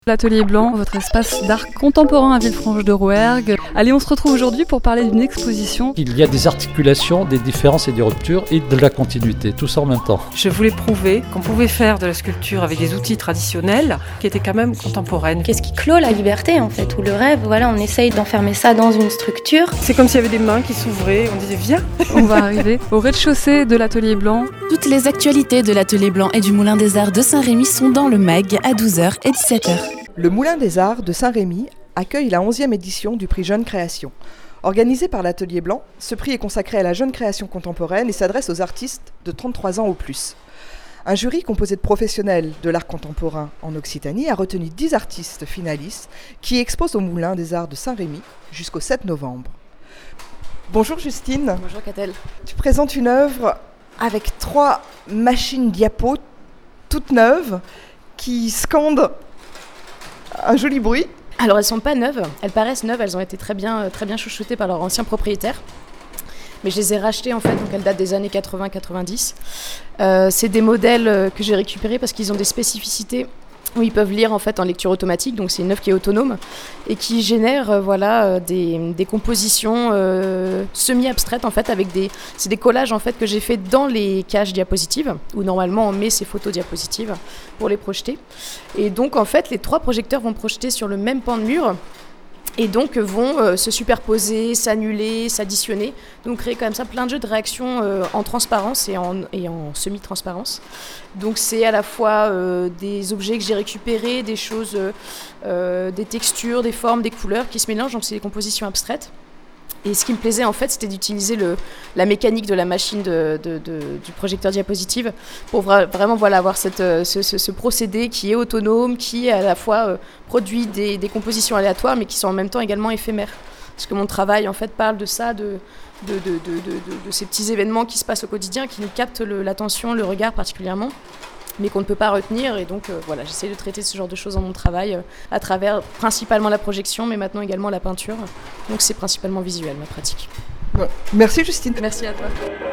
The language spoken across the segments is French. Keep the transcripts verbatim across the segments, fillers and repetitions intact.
L'Atelier Blanc, votre espace d'art contemporain à Villefranche-de-Rouergue. Allez, on se retrouve aujourd'hui pour parler d'une exposition. Il y a des articulations, des différences et des ruptures et de la continuité, tout ça en même temps. Je voulais prouver qu'on pouvait faire de la sculpture avec des outils traditionnels qui étaient quand même contemporaines. Qu'est-ce qui clôt la liberté en fait, ou le rêve, voilà, on essaye d'enfermer ça dans une structure. C'est comme s'il y avait des mains qui s'ouvraient, on disait viens. On va arriver au rez-de-chaussée de l'Atelier Blanc. Toutes les actualités de l'Atelier Blanc et du Moulin des Arts de Saint-Rémy sont dans le mag à douze heures et dix-sept heures. Le Moulin des Arts de Saint-Rémy accueille la onzième édition du prix Jeune Création. Organisé par l'Atelier Blanc, ce prix est consacré à la jeune création contemporaine et s'adresse aux artistes de trente-trois ans ou plus. Un jury composé de professionnels de l'art contemporain en Occitanie a retenu dix artistes finalistes qui exposent au Moulin des Arts de Saint-Rémy jusqu'au sept novembre. Bonjour Justine. Bonjour Catel. Tu présentes une œuvre avec trois machines diapo toutes neuves qui scandent un joli bruit. Alors elles sont pas neuves, elles paraissent neuves, elles ont été très bien, très bien chouchoutées par leur ancien propriétaire. Mais je les ai rachetées en fait, donc elles datent des années quatre-vingts quatre-vingt-dix. Euh, c'est des modèles que j'ai récupérés parce qu'ils ont des spécificités où ils peuvent lire en fait en lecture automatique, donc c'est une œuvre qui est autonome et qui génère euh, voilà euh, des, des compositions euh, semi-abstraites en fait avec des c'est des collages en fait que j'ai fait dans les caches diapositives où normalement on met ces photos diapositives pour les projeter. Et donc en fait les trois projecteurs vont projeter sur le même pan de mur. Et donc vont euh, se superposer, s'annuler, s'additionner, donc créer comme ça plein de jeux de réactions euh, en transparence et en, et en semi-transparence. Donc c'est à la fois euh, des objets que j'ai récupérés, des choses, euh, des textures, des formes, des couleurs qui se mélangent, donc c'est des compositions abstraites. Et ce qui me plaisait en fait, c'était d'utiliser le, la mécanique de la machine de, de, de, du projecteur diapositive pour vra- vraiment voilà, avoir cette, ce, ce, ce procédé qui est autonome, qui à la fois euh, produit des, des compositions aléatoires mais qui sont en même temps également éphémères. Parce que mon travail en fait parle de ça, de, de, de, de, de, de, de ces petits événements qui se passent au quotidien, qui nous captent le, l'attention, le regard particulièrement, mais qu'on ne peut pas retenir. Et donc euh, voilà, j'essaie de traiter ce genre de choses dans mon travail euh, à travers principalement la projection, mais maintenant également la peinture. Donc c'est principalement visuel ma pratique. Ouais. Merci Justine. Merci à toi.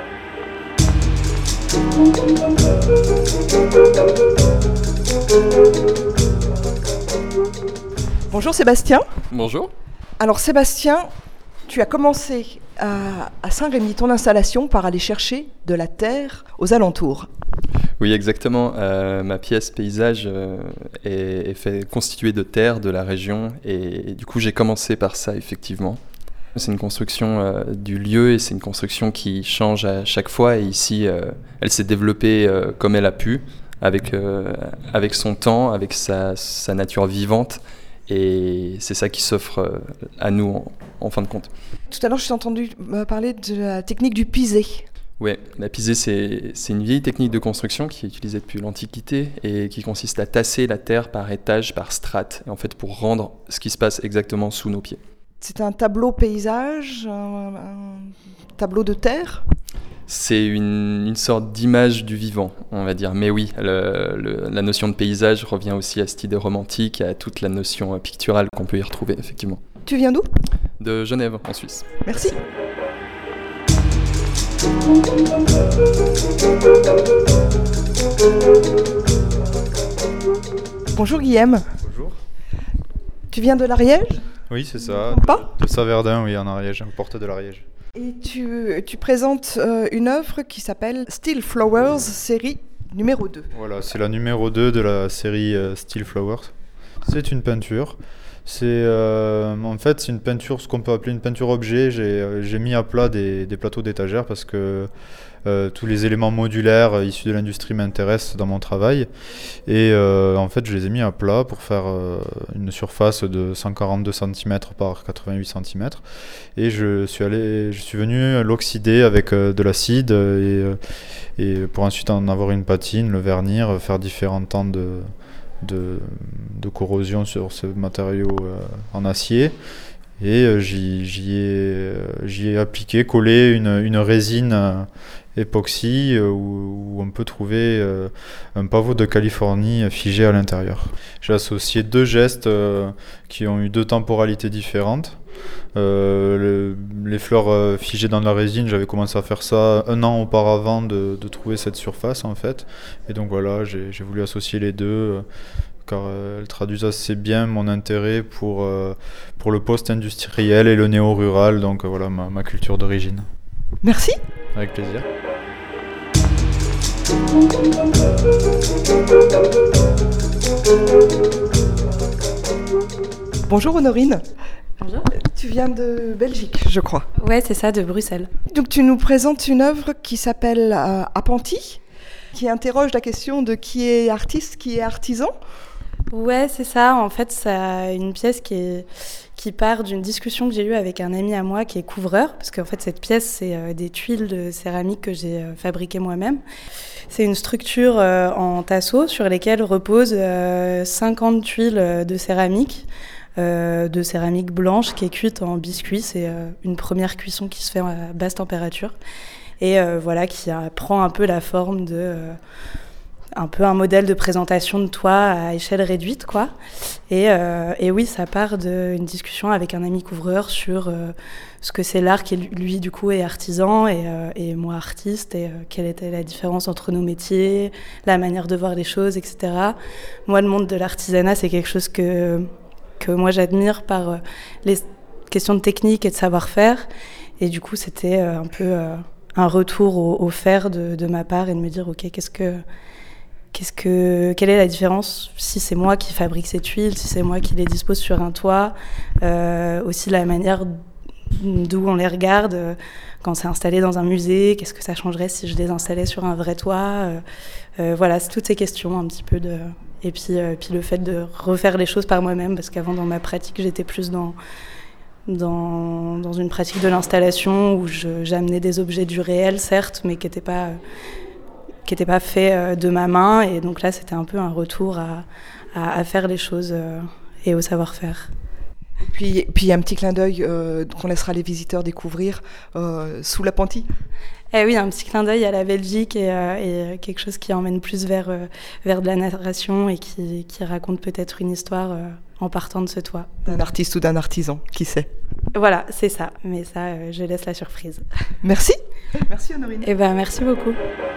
Bonjour Sébastien. Bonjour. Alors Sébastien, tu as commencé à, à Saint-Rémy ton installation par aller chercher de la terre aux alentours. Oui, exactement. Euh, ma pièce paysage euh, est, est fait, constituée de terre de la région et, et du coup j'ai commencé par ça effectivement. C'est une construction euh, du lieu et c'est une construction qui change à chaque fois et ici euh, elle s'est développée euh, comme elle a pu avec, euh, avec son temps, avec sa, sa nature vivante et c'est ça qui s'offre euh, à nous en, en fin de compte. Tout à l'heure je t'ai entendu parler de la technique du pisé. Oui, la pisé, c'est, c'est une vieille technique de construction qui est utilisée depuis l'Antiquité et qui consiste à tasser la terre par étage, par strate, et en fait pour rendre ce qui se passe exactement sous nos pieds. C'est un tableau paysage, un, un tableau de terre ? C'est une, une sorte d'image du vivant, on va dire. Mais oui, le, le, la notion de paysage revient aussi à cette idée romantique, à toute la notion picturale qu'on peut y retrouver, effectivement. Tu viens d'où ? De Genève, en Suisse. Merci. Bonjour Guillaume. Bonjour. Tu viens de l'Ariège ? Oui, c'est ça. Pas ? De, de Saverdun, oui, en Ariège, en porte de l'Ariège. Et tu, tu présentes euh, une œuvre qui s'appelle Still Flowers, série numéro deux. Voilà, c'est la numéro deux de la série euh, Still Flowers. C'est une peinture. C'est euh, en fait c'est une peinture, ce qu'on peut appeler une peinture objet. J'ai, euh, j'ai mis à plat des, des plateaux d'étagères parce que euh, tous les éléments modulaires euh, issus de l'industrie m'intéressent dans mon travail. Et euh, en fait je les ai mis à plat pour faire euh, une surface de cent quarante-deux centimètres par quatre-vingt-huit centimètres. Et je suis allé, je suis venu l'oxyder avec euh, de l'acide et, euh, et pour ensuite en avoir une patine, le vernir, faire différents temps de De, de corrosion sur ce matériau euh, en acier et euh, j'y, j'y, ai, euh, j'y ai appliqué, collé une, une résine euh, époxy euh, où, où on peut trouver euh, un pavot de Californie figé à l'intérieur. J'ai associé deux gestes euh, qui ont eu deux temporalités différentes. Euh, le, les fleurs euh, figées dans la résine, j'avais commencé à faire ça un an auparavant de, de trouver cette surface en fait. Et donc voilà, j'ai, j'ai voulu associer les deux, euh, car euh, elles traduisent assez bien mon intérêt pour, euh, pour le post-industriel et le néo-rural, donc euh, voilà ma, ma culture d'origine. Merci. Avec plaisir. Bonjour Honorine. Bonjour. Tu viens de Belgique, je crois. Ouais, c'est ça, de Bruxelles. Donc tu nous présentes une œuvre qui s'appelle euh, Appentis, qui interroge la question de qui est artiste, qui est artisan. Ouais, c'est ça. En fait, c'est une pièce qui, est, qui part d'une discussion que j'ai eue avec un ami à moi qui est couvreur, parce qu'en fait, cette pièce, c'est euh, des tuiles de céramique que j'ai euh, fabriquées moi-même. C'est une structure euh, en tasseau sur lesquelles reposent euh, cinquante tuiles de céramique. Euh, de céramique blanche qui est cuite en biscuit. C'est euh, une première cuisson qui se fait à basse température et euh, voilà, qui a, prend un peu la forme de euh, un peu un modèle de présentation de toit à échelle réduite, quoi. Et, euh, et oui, ça part d'une discussion avec un ami couvreur sur euh, ce que c'est l'art qui, lui, du coup, est artisan et, euh, et moi artiste, et euh, quelle était la différence entre nos métiers, la manière de voir les choses, et cetera. Moi, le monde de l'artisanat, c'est quelque chose que que moi j'admire par euh, les questions de technique et de savoir-faire. Et du coup, c'était euh, un peu euh, un retour au, au faire de, de ma part et de me dire, ok, qu'est-ce que, qu'est-ce que, quelle est la différence si c'est moi qui fabrique ces tuiles, si c'est moi qui les dispose sur un toit, euh, aussi la manière d'où on les regarde euh, quand c'est installé dans un musée, qu'est-ce que ça changerait si je les installais sur un vrai toit, euh, euh, voilà, c'est toutes ces questions un petit peu de... Et puis, euh, puis le fait de refaire les choses par moi-même, parce qu'avant, dans ma pratique, j'étais plus dans, dans, dans une pratique de l'installation où je, j'amenais des objets du réel, certes, mais qui n'étaient pas, qui n'étaient pas faits de ma main. Et donc là, c'était un peu un retour à, à, à faire les choses euh, et au savoir-faire. Puis, puis il y a un petit clin d'œil euh, qu'on laissera les visiteurs découvrir euh, sous l'appentis. Eh oui, un petit clin d'œil à la Belgique et, euh, et quelque chose qui emmène plus vers, euh, vers de la narration et qui, qui raconte peut-être une histoire euh, en partant de ce toit. D'un artiste ou d'un artisan, qui sait. Voilà, c'est ça. Mais ça, euh, je laisse la surprise. Merci. Merci Honorine. Eh ben, merci beaucoup.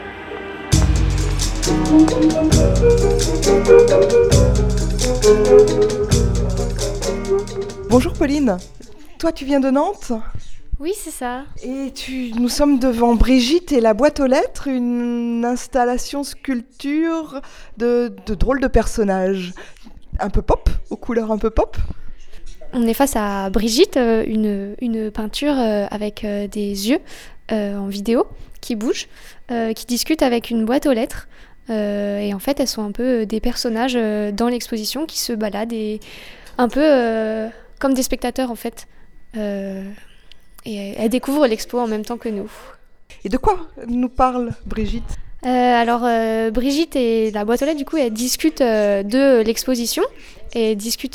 Bonjour Pauline. Toi, tu viens de Nantes ? Oui, c'est ça. Et tu, nous sommes devant Brigitte et la boîte aux lettres, une installation sculpture de, de drôles de personnages. Un peu pop, aux couleurs un peu pop. On est face à Brigitte, une, une peinture avec des yeux euh, en vidéo qui bougent, euh, qui discutent avec une boîte aux lettres. Euh, et en fait, elles sont un peu des personnages dans l'exposition qui se baladent et un peu euh, comme des spectateurs en fait. Euh, Et elle découvre l'expo en même temps que nous. Et de quoi nous parle Brigitte ? euh, Alors, euh, Brigitte et la boîte aux lettres, du coup, elles discutent euh, de l'exposition et discutent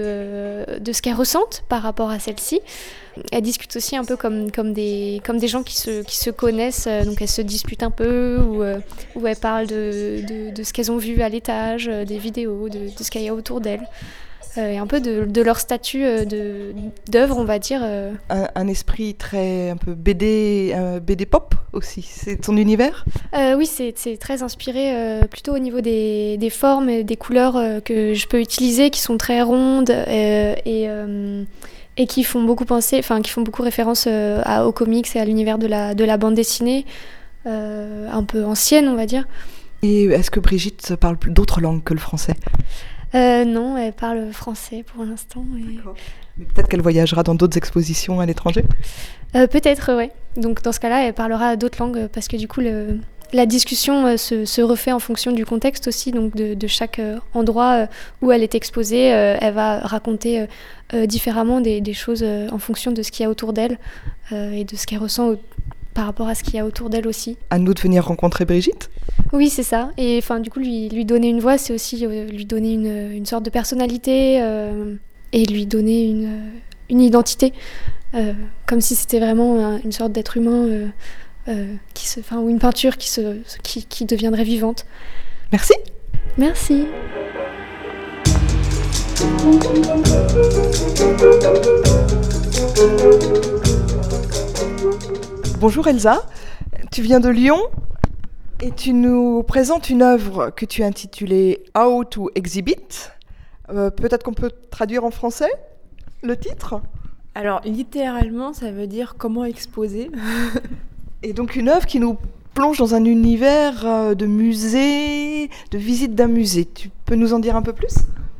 de, de ce qu'elles ressentent par rapport à celle-ci. Elles discutent aussi un peu comme, comme, des, comme des gens qui se, qui se connaissent, donc elles se disputent un peu, ou, euh, ou elles parlent de, de, de ce qu'elles ont vu à l'étage, des vidéos, de, de ce qu'il y a autour d'elles. Euh, et un peu de, de leur statut euh, de, d'œuvre, on va dire. Euh. Un, un esprit très un peu B D, euh, B D pop aussi, c'est ton univers ? euh, Oui, c'est, c'est très inspiré euh, plutôt au niveau des, des formes et des couleurs euh, que je peux utiliser, qui sont très rondes euh, et, euh, et qui font beaucoup penser, enfin qui font beaucoup référence euh, à, aux comics et à l'univers de la, de la bande dessinée, euh, un peu ancienne, on va dire. Et est-ce que Brigitte parle d'autres langues que le français ? Euh, non, elle parle français pour l'instant. Et... D'accord. Mais peut-être qu'elle voyagera dans d'autres expositions à l'étranger ? euh, Peut-être, oui. Donc dans ce cas-là, elle parlera d'autres langues parce que du coup, le, la discussion euh, se, se refait en fonction du contexte aussi, donc de, de chaque euh, endroit euh, où elle est exposée. Euh, elle va raconter euh, euh, différemment des, des choses euh, en fonction de ce qu'il y a autour d'elle euh, et de ce qu'elle ressent au, par rapport à ce qu'il y a autour d'elle aussi. À nous de venir rencontrer Brigitte ? Oui, c'est ça. Et enfin, du coup, lui, lui donner une voix, c'est aussi euh, lui donner une, une sorte de personnalité euh, et lui donner une, une identité, euh, comme si c'était vraiment un, une sorte d'être humain, euh, euh, qui se, enfin, ou une peinture qui, se, qui, qui deviendrait vivante. Merci. Merci. Bonjour Elsa, tu viens de Lyon ? Et tu nous présentes une œuvre que tu as intitulée How to Exhibit. Euh, peut-être qu'on peut traduire en français le titre ? Alors, littéralement, ça veut dire comment exposer. Et donc une œuvre qui nous plonge dans un univers de musée, de visite d'un musée. Tu peux nous en dire un peu plus ?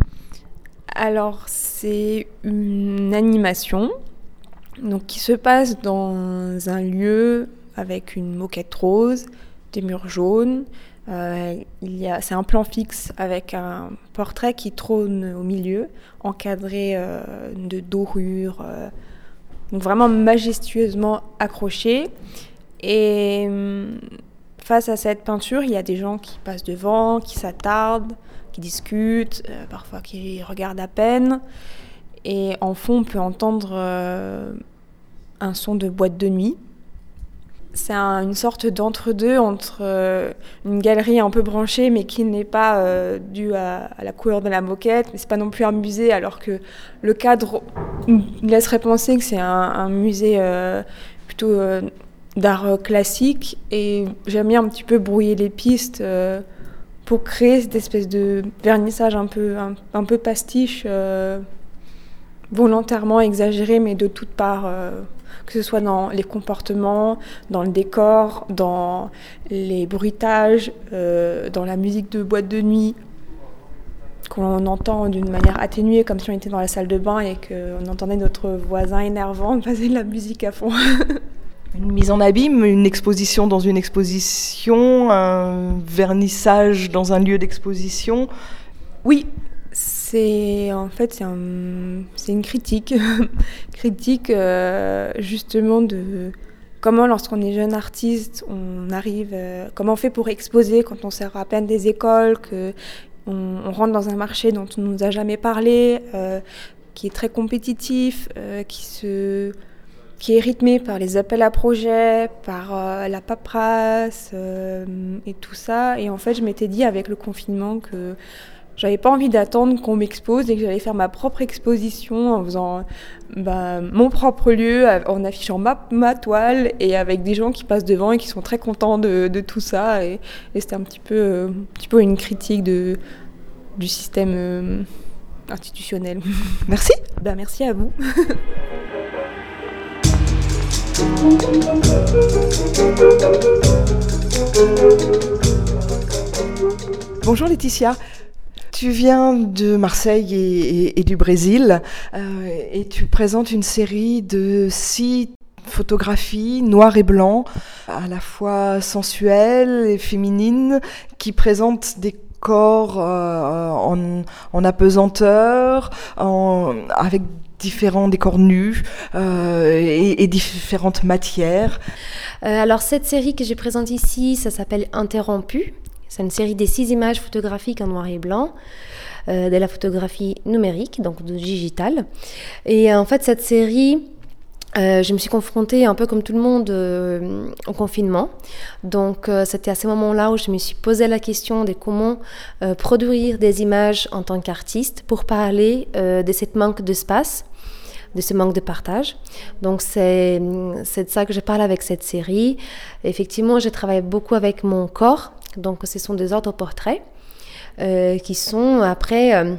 Alors, c'est une animation donc, qui se passe dans un lieu avec une moquette rose, des murs jaunes. Euh, il y a, c'est un plan fixe avec un portrait qui trône au milieu, encadré euh, de dorures, euh, donc vraiment majestueusement accroché. Et euh, face à cette peinture, il y a des gens qui passent devant, qui s'attardent, qui discutent, euh, parfois qui regardent à peine. Et en fond, on peut entendre euh, un son de boîte de nuit. C'est un, une sorte d'entre-deux entre euh, une galerie un peu branchée, mais qui n'est pas euh, due à, à la couleur de la moquette, mais c'est pas non plus un musée, alors que le cadre laisserait penser que c'est un, un musée euh, plutôt euh, d'art classique. Et j'aime bien un petit peu brouiller les pistes euh, pour créer cette espèce de vernissage un peu, un, un peu pastiche, euh, volontairement exagéré, mais de toutes parts. Euh, que ce soit dans les comportements, dans le décor, dans les bruitages, euh, dans la musique de boîte de nuit, qu'on entend d'une manière atténuée, comme si on était dans la salle de bain et qu'on entendait notre voisin énervant passer de la musique à fond. Une mise en abîme, une exposition dans une exposition, un vernissage dans un lieu d'exposition. Oui. C'est en fait c'est, un, c'est une critique, critique euh, justement de comment lorsqu'on est jeune artiste on arrive, euh, comment on fait pour exposer quand on sort à peine des écoles, que on, on rentre dans un marché dont on nous a jamais parlé, euh, qui est très compétitif, euh, qui se qui est rythmé par les appels à projets, par euh, la paperasse euh, et tout ça. Et en fait je m'étais dit avec le confinement que j'avais pas envie d'attendre qu'on m'expose et que j'allais faire ma propre exposition en faisant bah, mon propre lieu, en affichant ma, ma toile et avec des gens qui passent devant et qui sont très contents de, de tout ça. Et, et c'était un petit peu, euh, un petit peu une critique de, du système euh, institutionnel. Merci. Bah, merci à vous. Bonjour Laetitia. Tu viens de Marseille et, et, et du Brésil euh, et tu présentes une série de six photographies noires et blancs, à la fois sensuelles et féminines, qui présentent des corps euh, en, en apesanteur, en, avec différents décors nus euh, et, et différentes matières. Euh, alors cette série que je présente ici, ça s'appelle Interrompu. C'est une série des six images photographiques en noir et blanc, euh, de la photographie numérique, donc de digital. Et en fait, cette série, euh, je me suis confrontée un peu comme tout le monde euh, au confinement. Donc, euh, c'était à ce moment-là où je me suis posé la question de comment euh, produire des images en tant qu'artiste pour parler euh, de cette manque d'espace, de ce manque de partage. Donc c'est, c'est de ça que je parle avec cette série. Effectivement, je travaille beaucoup avec mon corps, donc ce sont des autoportraits euh, qui sont après euh,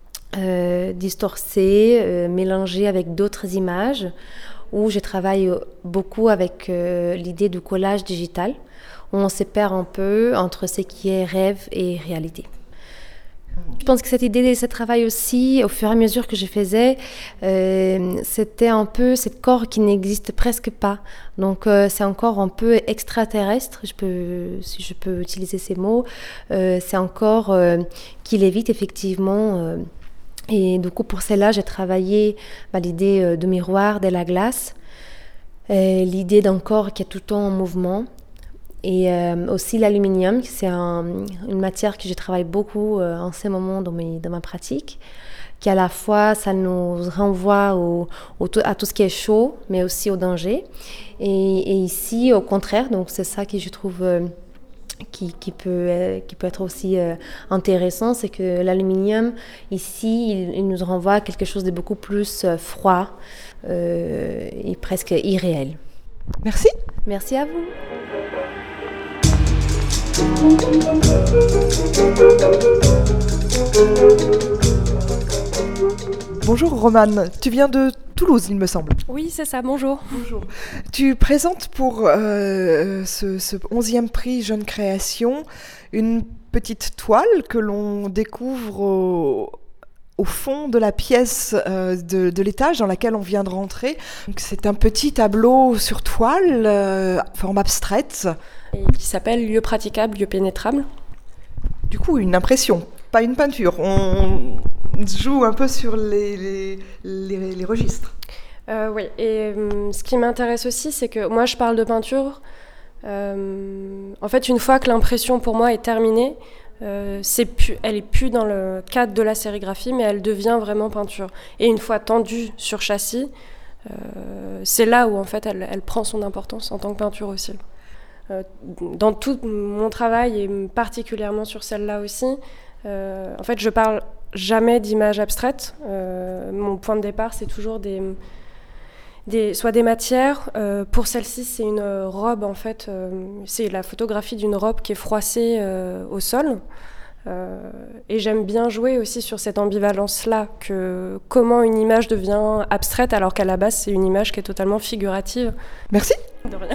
euh, distorcés, euh, mélangés avec d'autres images, où je travaille beaucoup avec euh, l'idée du collage digital, où on se perd un peu entre ce qui est rêve et réalité. Je pense que cette idée, ce travail aussi, au fur et à mesure que je faisais, euh, c'était un peu ce corps qui n'existe presque pas. Donc euh, c'est un corps un peu extraterrestre, je peux, si je peux utiliser ces mots. Euh, c'est un corps euh, qui lévite effectivement. Euh, et du coup, pour cela, j'ai travaillé bah, l'idée euh, de miroir, de la glace, euh, l'idée d'un corps qui est tout le temps en mouvement. Et euh, aussi l'aluminium, c'est un, une matière que je travaille beaucoup euh, en ce moment dans, mes, dans ma pratique, qui à la fois, ça nous renvoie au, au, à tout ce qui est chaud, mais aussi au danger. Et, et ici, au contraire, donc c'est ça que je trouve euh, qui, qui, peut, euh, qui peut être aussi euh, intéressant, c'est que l'aluminium, ici, il, il nous renvoie à quelque chose de beaucoup plus euh, froid euh, et presque irréel. Merci. Merci à vous. Bonjour Romane, tu viens de Toulouse, il me semble. Oui, c'est ça, bonjour. Bonjour. Tu présentes pour euh, ce, ce onzième prix Jeune Création une petite toile que l'on découvre au, au fond de la pièce euh, de, de l'étage dans laquelle on vient de rentrer. Donc, c'est un petit tableau sur toile, euh, forme abstraite. Et qui s'appelle Lieu praticable, lieu pénétrable. Du coup, une impression, pas une peinture. On joue un peu sur les, les, les, les registres. Euh, oui, et euh, ce qui m'intéresse aussi, c'est que moi, je parle de peinture. Euh, en fait, une fois que l'impression, pour moi, est terminée, euh, c'est plus, elle n'est plus dans le cadre de la sérigraphie, mais elle devient vraiment peinture. Et une fois tendue sur châssis, euh, c'est là où, en fait, elle, elle prend son importance en tant que peinture aussi. Euh, dans tout mon travail, et particulièrement sur celle-là aussi, euh, en fait, je parle jamais d'images abstraites. Euh, mon point de départ, c'est toujours des, des, soit des matières. Euh, pour celle-ci, c'est une robe, en fait. Euh, c'est la photographie d'une robe qui est froissée euh, au sol. Euh, et j'aime bien jouer aussi sur cette ambivalence-là, que comment une image devient abstraite alors qu'à la base, c'est une image qui est totalement figurative. Merci. De rien.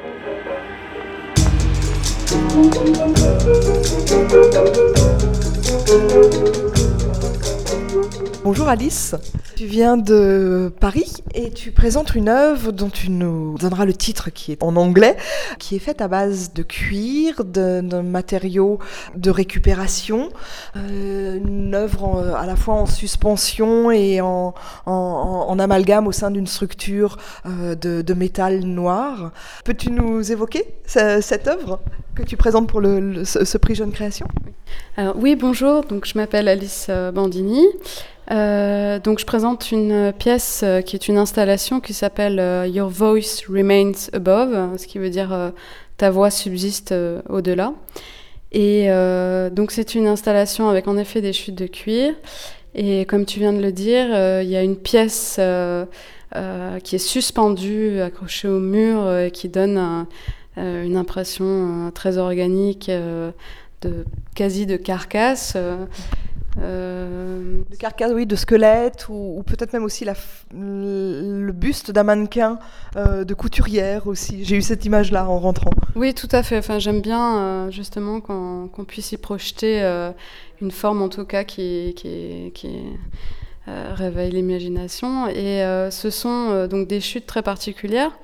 Bonjour Alice, tu viens de Paris et tu présentes une œuvre dont tu nous donneras le titre qui est en anglais, qui est faite à base de cuir, de, de matériaux de récupération, euh, une œuvre en, à la fois en suspension et en, en, en amalgame au sein d'une structure euh, de, de métal noir. Peux-tu nous évoquer ce, cette œuvre que tu présentes pour le, le, ce, ce prix Jeune Création ? Alors, oui, bonjour, donc, je m'appelle Alice Bandini. Euh, donc, je présente une pièce euh, qui est une installation qui s'appelle euh, Your Voice Remains Above, ce qui veut dire euh, ta voix subsiste euh, au-delà. Et euh, donc, c'est une installation avec en effet des chutes de cuir. Et comme tu viens de le dire, euh, il y a une pièce euh, euh, qui est suspendue, accrochée au mur, euh, qui donne un, euh, une impression euh, très organique, euh, de, quasi de carcasse. Euh, Euh... De carcasse, oui, de squelette, ou, ou peut-être même aussi la f... le buste d'un mannequin euh, de couturière aussi. J'ai eu cette image-là en rentrant. Oui, tout à fait. Enfin, j'aime bien euh, justement qu'on, qu'on puisse y projeter euh, une forme, en tout cas, qui, qui, qui euh, réveille l'imagination. Et euh, ce sont euh, donc des chutes très particulières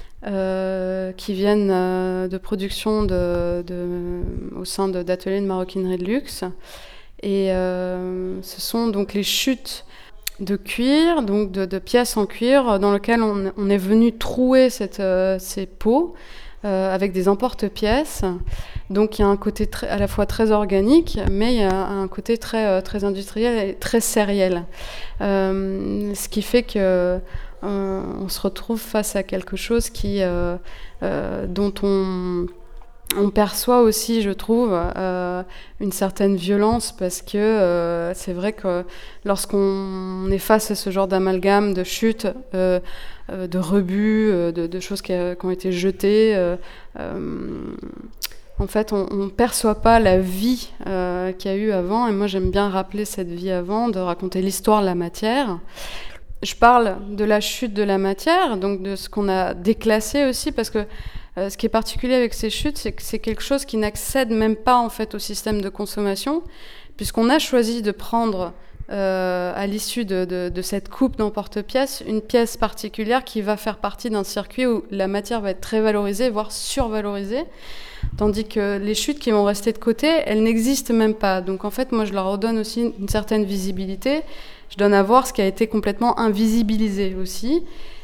euh, qui viennent euh, de production de, de, au sein de, d'ateliers de maroquinerie de luxe. Et euh, ce sont donc les chutes de cuir, donc de, de pièces en cuir, dans lesquelles on, on est venu trouer cette, euh, ces peaux euh, avec des emporte-pièces. Donc il y a un côté très, à la fois très organique, mais il y a un côté très, très industriel et très sériel. Euh, ce qui fait que euh, on se retrouve face à quelque chose qui, euh, euh, dont on... On perçoit aussi, je trouve, euh, une certaine violence parce que euh, c'est vrai que lorsqu'on est face à ce genre d'amalgame, de chute, euh, euh, de rebut, euh, de, de choses qui, a, qui ont été jetées, euh, euh, en fait, on ne perçoit pas la vie euh, qu'il y a eu avant. Et moi, j'aime bien rappeler cette vie avant, de raconter l'histoire de la matière. Je parle de la chute de la matière, donc de ce qu'on a déclassé aussi, parce que Euh, ce qui est particulier avec ces chutes, c'est que c'est quelque chose qui n'accède même pas en fait au système de consommation, puisqu'on a choisi de prendre euh, à l'issue de, de, de cette coupe d'emporte-pièces une pièce particulière qui va faire partie d'un circuit où la matière va être très valorisée, voire survalorisée, tandis que les chutes qui vont rester de côté, elles n'existent même pas. Donc en fait, moi je leur redonne aussi une certaine visibilité, je donne à voir ce qui a été complètement invisibilisé aussi.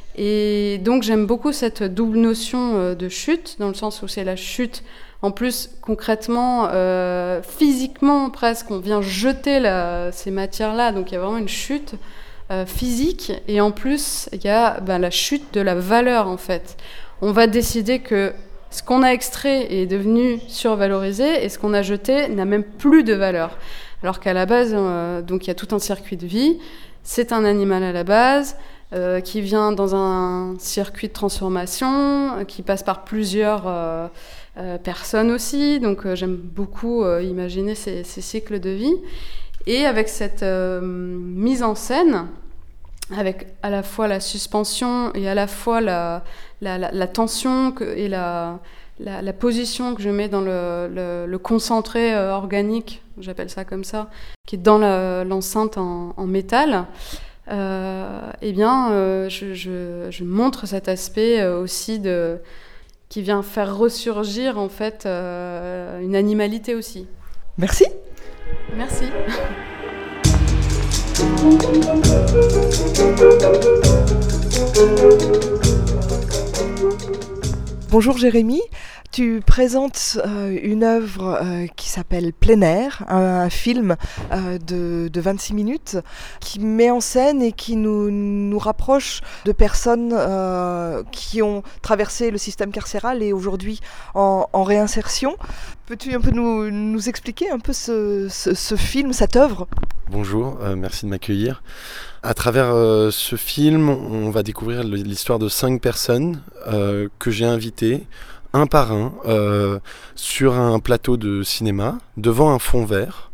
Et donc j'aime beaucoup cette double notion de chute, dans le sens où c'est la chute, en plus concrètement, euh, physiquement presque, on vient jeter la, ces matières-là, donc il y a vraiment une chute euh, physique, et en plus il y a ben, la chute de la valeur en fait. On va décider que ce qu'on a extrait est devenu survalorisé, et ce qu'on a jeté n'a même plus de valeur. Alors qu'à la base, euh, donc il y a tout un circuit de vie, c'est un animal à la base, euh, qui vient dans un circuit de transformation, euh, qui passe par plusieurs euh, euh, personnes aussi. Donc euh, j'aime beaucoup euh, imaginer ces, ces cycles de vie. Et avec cette euh, mise en scène, avec à la fois la suspension et à la fois la, la, la, la tension que, et la, la, la position que je mets dans le, le, le concentré euh, organique, j'appelle ça comme ça, qui est dans la, l'enceinte en, en métal, euh, eh bien, euh, je, je, je montre cet aspect euh, aussi de, qui vient faire ressurgir en fait euh, une animalité aussi. Merci. Merci. Bonjour Jérémy, tu présentes euh, une œuvre euh, qui s'appelle Plein Air, un, un film euh, de, de vingt-six minutes qui met en scène et qui nous, nous rapproche de personnes euh, qui ont traversé le système carcéral et aujourd'hui en, en réinsertion. Peux-tu un peu nous, nous expliquer un peu ce, ce, ce film, cette œuvre ? Bonjour, euh, merci de m'accueillir. À travers euh, ce film, on va découvrir l'histoire de cinq personnes euh, que j'ai invitées, un par un, euh, sur un plateau de cinéma, devant un fond vert,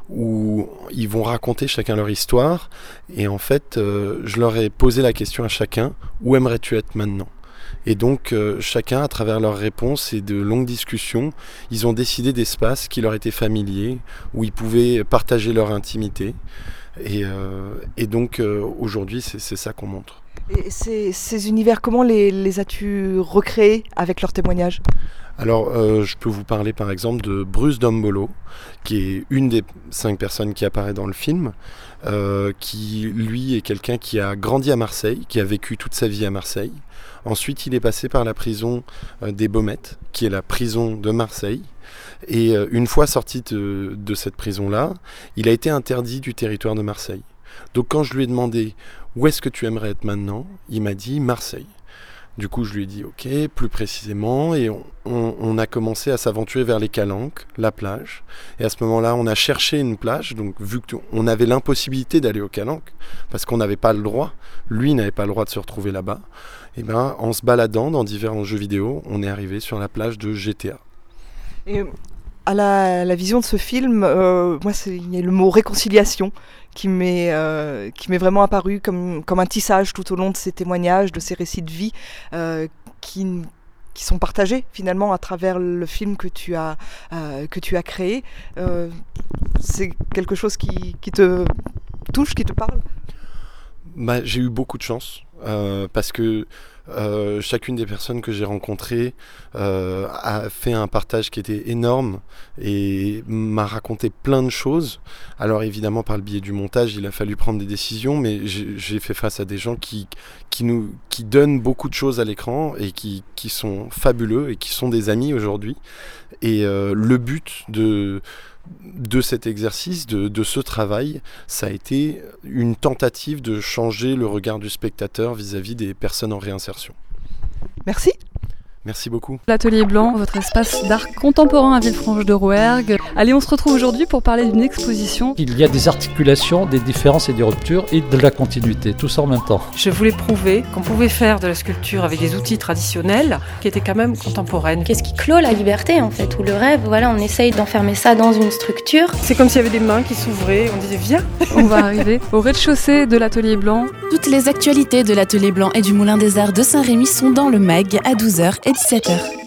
où ils vont raconter chacun leur histoire. Et en fait, euh, je leur ai posé la question à chacun, où aimerais-tu être maintenant ? Et donc, euh, chacun, à travers leurs réponses et de longues discussions, ils ont décidé d'espaces qui leur étaient familiers, où ils pouvaient partager leur intimité. Et, euh, et donc, euh, aujourd'hui, c'est, c'est ça qu'on montre. Et ces, ces univers, comment les, les as-tu recréés avec leurs témoignages ? Alors, euh, je peux vous parler par exemple de Bruce Dombolo, qui est une des cinq personnes qui apparaît dans le film, euh, qui lui est quelqu'un qui a grandi à Marseille, qui a vécu toute sa vie à Marseille. Ensuite, il est passé par la prison euh, des Baumettes, qui est la prison de Marseille. Et euh, une fois sorti de, de cette prison-là, il a été interdit du territoire de Marseille. Donc quand je lui ai demandé « Où est-ce que tu aimerais être maintenant ?», il m'a dit « Marseille ». Du coup, je lui ai dit « Ok », plus précisément, et on, on, on a commencé à s'aventurer vers les Calanques, la plage. Et à ce moment-là, on a cherché une plage, donc vu qu'on avait l'impossibilité d'aller aux Calanques, parce qu'on n'avait pas le droit, lui n'avait pas le droit de se retrouver là-bas, et ben, en se baladant dans divers jeux vidéo, on est arrivé sur la plage de G T A. Et à la, la vision de ce film, euh, moi, c'est, il y a le mot réconciliation qui m'est, euh, qui m'est vraiment apparu comme, comme un tissage tout au long de ces témoignages, de ces récits de vie euh, qui, qui sont partagés finalement à travers le film que tu as, euh, que tu as créé. Euh, c'est quelque chose qui, qui te touche, qui te parle ? Bah, j'ai eu beaucoup de chance euh, parce que Euh, chacune des personnes que j'ai rencontrées euh, a fait un partage qui était énorme et m'a raconté plein de choses. Alors évidemment, par le biais du montage, il a fallu prendre des décisions, mais j'ai, j'ai fait face à des gens qui, qui, nous, qui donnent beaucoup de choses à l'écran et qui, qui sont fabuleux et qui sont des amis aujourd'hui. Et euh, le but de... de cet exercice, de, de ce travail, ça a été une tentative de changer le regard du spectateur vis-à-vis des personnes en réinsertion. Merci. Merci beaucoup. L'Atelier Blanc, votre espace d'art contemporain à Villefranche-de-Rouergue. Allez, on se retrouve aujourd'hui pour parler d'une exposition. Il y a des articulations, des différences et des ruptures et de la continuité, tout ça en même temps. Je voulais prouver qu'on pouvait faire de la sculpture avec des outils traditionnels qui étaient quand même contemporaines. Qu'est-ce qui clôt la liberté en fait, ou le rêve, voilà, on essaye d'enfermer ça dans une structure. C'est comme s'il y avait des mains qui s'ouvraient, on disait viens. On va arriver au rez-de-chaussée de l'Atelier Blanc. Toutes les actualités de l'Atelier Blanc et du Moulin des Arts de Saint-Rémy sont dans le mag à douze heures et dix-sept heures.